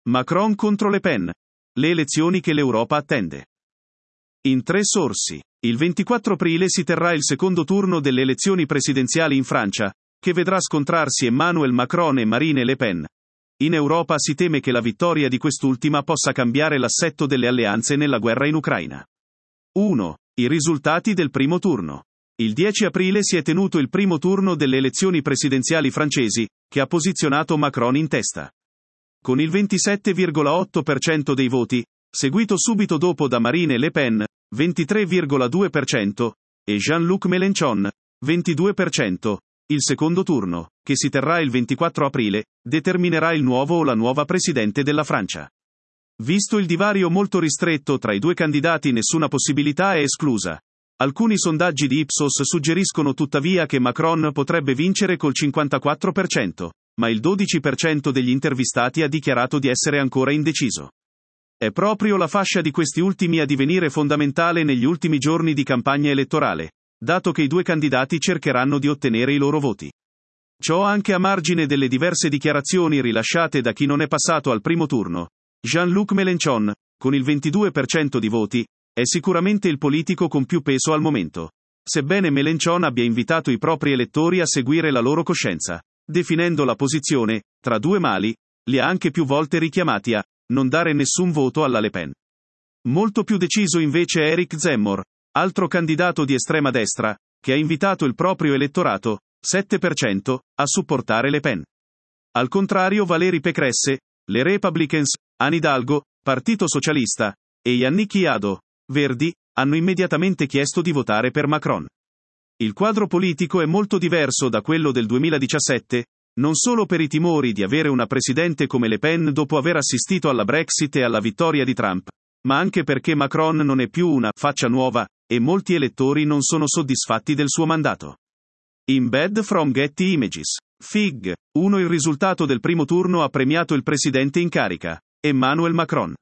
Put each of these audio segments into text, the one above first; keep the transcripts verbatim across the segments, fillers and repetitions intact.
Macron contro Le Pen. Le elezioni che l'Europa attende. In tre sorsi. Il ventiquattro aprile si terrà il secondo turno delle elezioni presidenziali in Francia, che vedrà scontrarsi Emmanuel Macron e Marine Le Pen. In Europa si teme che la vittoria di quest'ultima possa cambiare l'assetto delle alleanze nella guerra in Ucraina. uno. I risultati del primo turno. Il dieci aprile si è tenuto il primo turno delle elezioni presidenziali francesi, che ha posizionato Macron in testa. Con il ventisette virgola otto per cento dei voti, seguito subito dopo da Marine Le Pen, ventitré virgola due per cento, e Jean-Luc Mélenchon, ventidue per cento, il secondo turno, che si terrà il ventiquattro aprile, determinerà il nuovo o la nuova presidente della Francia. Visto il divario molto ristretto tra i due candidati, nessuna possibilità è esclusa. Alcuni sondaggi di Ipsos suggeriscono tuttavia che Macron potrebbe vincere col cinquantaquattro per cento, ma il dodici per cento degli intervistati ha dichiarato di essere ancora indeciso. È proprio la fascia di questi ultimi a divenire fondamentale negli ultimi giorni di campagna elettorale, dato che i due candidati cercheranno di ottenere i loro voti. Ciò anche a margine delle diverse dichiarazioni rilasciate da chi non è passato al primo turno. Jean-Luc Mélenchon, con il ventidue per cento di voti, è sicuramente il politico con più peso al momento. Sebbene Mélenchon abbia invitato i propri elettori a seguire la loro coscienza, definendo la posizione, tra due mali, li ha anche più volte richiamati a non dare nessun voto alla Le Pen. Molto più deciso invece è Éric Zemmour, altro candidato di estrema destra, che ha invitato il proprio elettorato, sette per cento, a supportare Le Pen. Al contrario, Valérie Pécresse, le Republicans, Anne Hidalgo, Partito Socialista, e Yannick Jadot, Verdi, hanno immediatamente chiesto di votare per Macron. Il quadro politico è molto diverso da quello del duemiladiciassette, non solo per i timori di avere una presidente come Le Pen dopo aver assistito alla Brexit e alla vittoria di Trump, ma anche perché Macron non è più una faccia nuova, e molti elettori non sono soddisfatti del suo mandato. Embed from Getty Images. Fig. uno Il risultato del primo turno ha premiato il presidente in carica, Emmanuel Macron.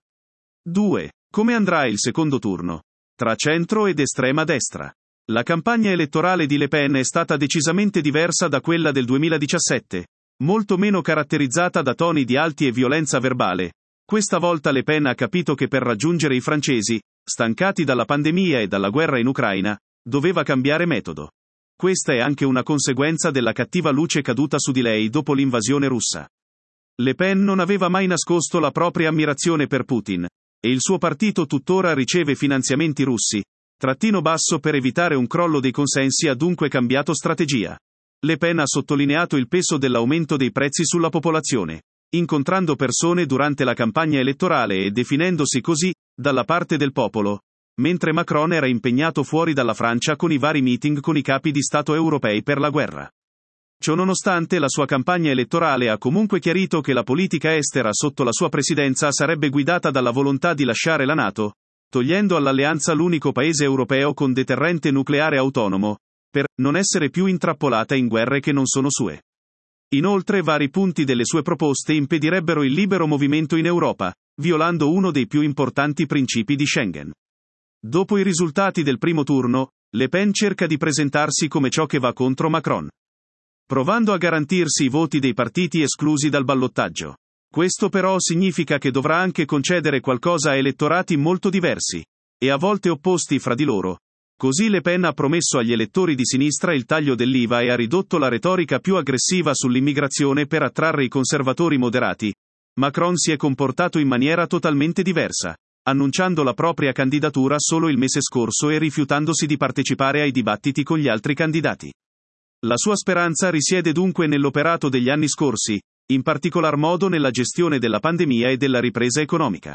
due Come andrà il secondo turno? Tra centro ed estrema destra. La campagna elettorale di Le Pen è stata decisamente diversa da quella del duemiladiciassette, molto meno caratterizzata da toni di alti e violenza verbale. Questa volta Le Pen ha capito che per raggiungere i francesi, stancati dalla pandemia e dalla guerra in Ucraina, doveva cambiare metodo. Questa è anche una conseguenza della cattiva luce caduta su di lei dopo l'invasione russa. Le Pen non aveva mai nascosto la propria ammirazione per Putin, e il suo partito tuttora riceve finanziamenti russi. Trattino basso per evitare un crollo dei consensi ha dunque cambiato strategia. Le Pen ha sottolineato il peso dell'aumento dei prezzi sulla popolazione, incontrando persone durante la campagna elettorale e definendosi così, dalla parte del popolo, mentre Macron era impegnato fuori dalla Francia con i vari meeting con i capi di Stato europei per la guerra. Ciononostante, la sua campagna elettorale ha comunque chiarito che la politica estera sotto la sua presidenza sarebbe guidata dalla volontà di lasciare la NATO, togliendo all'alleanza l'unico paese europeo con deterrente nucleare autonomo, per non essere più intrappolata in guerre che non sono sue. Inoltre, vari punti delle sue proposte impedirebbero il libero movimento in Europa, violando uno dei più importanti principi di Schengen. Dopo i risultati del primo turno, Le Pen cerca di presentarsi come ciò che va contro Macron, provando a garantirsi i voti dei partiti esclusi dal ballottaggio. Questo però significa che dovrà anche concedere qualcosa a elettorati molto diversi, e a volte opposti fra di loro. Così Le Pen ha promesso agli elettori di sinistra il taglio dell'I V A e ha ridotto la retorica più aggressiva sull'immigrazione per attrarre i conservatori moderati. Macron si è comportato in maniera totalmente diversa, annunciando la propria candidatura solo il mese scorso e rifiutandosi di partecipare ai dibattiti con gli altri candidati. La sua speranza risiede dunque nell'operato degli anni scorsi, in particolar modo nella gestione della pandemia e della ripresa economica.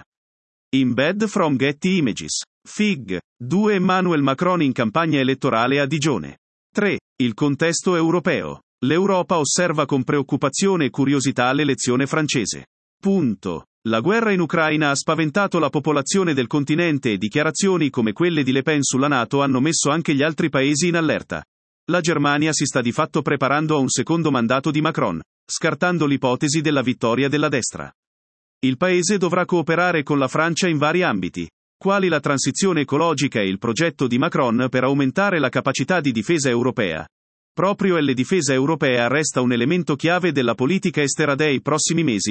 Embed from Getty Images. Fig. due Emmanuel Macron in campagna elettorale a Digione. tre Il contesto europeo. L'Europa osserva con preoccupazione e curiosità l'elezione francese. Punto. La guerra in Ucraina ha spaventato la popolazione del continente e dichiarazioni come quelle di Le Pen sulla NATO hanno messo anche gli altri paesi in allerta. La Germania si sta di fatto preparando a un secondo mandato di Macron, scartando l'ipotesi della vittoria della destra. Il paese dovrà cooperare con la Francia in vari ambiti, quali la transizione ecologica e il progetto di Macron per aumentare la capacità di difesa europea. Proprio la difesa europea resta un elemento chiave della politica estera dei prossimi mesi,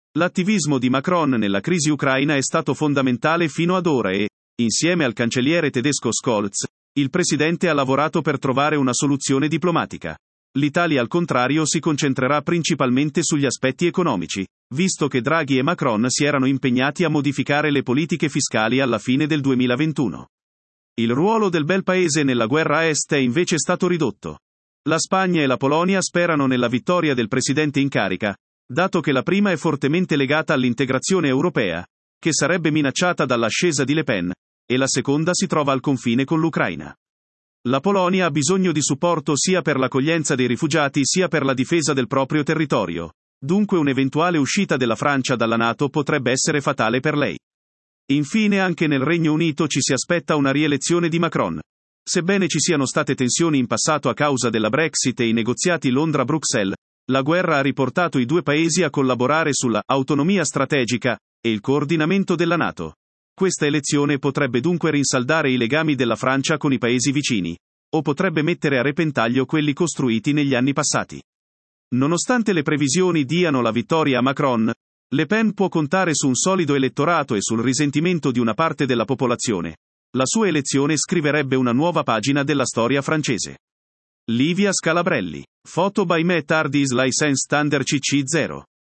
L'attivismo di Macron nella crisi ucraina è stato fondamentale fino ad ora e, insieme al cancelliere tedesco Scholz, il presidente ha lavorato per trovare una soluzione diplomatica. L'Italia, al contrario, si concentrerà principalmente sugli aspetti economici, visto che Draghi e Macron si erano impegnati a modificare le politiche fiscali alla fine del duemilaventuno. Il ruolo del bel paese nella guerra a est è invece stato ridotto. La Spagna e la Polonia sperano nella vittoria del presidente in carica, dato che la prima è fortemente legata all'integrazione europea, che sarebbe minacciata dall'ascesa di Le Pen, e la seconda si trova al confine con l'Ucraina. La Polonia ha bisogno di supporto sia per l'accoglienza dei rifugiati sia per la difesa del proprio territorio. Dunque un'eventuale uscita della Francia dalla NATO potrebbe essere fatale per lei. Infine, anche nel Regno Unito ci si aspetta una rielezione di Macron. Sebbene ci siano state tensioni in passato a causa della Brexit e i negoziati Londra-Bruxelles, la guerra ha riportato i due paesi a collaborare sulla autonomia strategica e il coordinamento della NATO. Questa elezione potrebbe dunque rinsaldare i legami della Francia con i paesi vicini, o potrebbe mettere a repentaglio quelli costruiti negli anni passati. Nonostante le previsioni diano la vittoria a Macron, Le Pen può contare su un solido elettorato e sul risentimento di una parte della popolazione. La sua elezione scriverebbe una nuova pagina della storia francese. Livia Scalabrelli. Foto by Met Hardis License Standard C C zero.